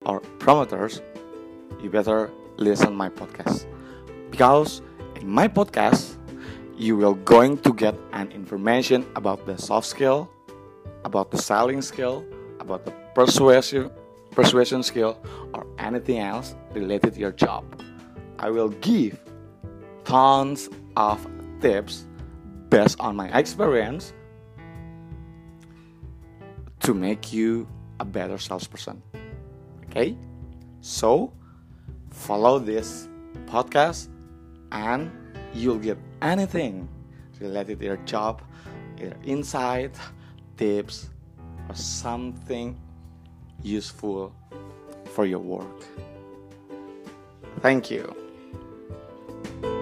or promoters, you better listen my podcast. Because in my podcast, you will going to get an information about the soft skill, about the selling skill, about the persuasion skill, or anything else related to your job. I will give tons of tips based on my experience to make you a better salesperson. Okay? So, follow this podcast and you'll get anything related to your job, either insight, tips, or something useful for your work. Thank you.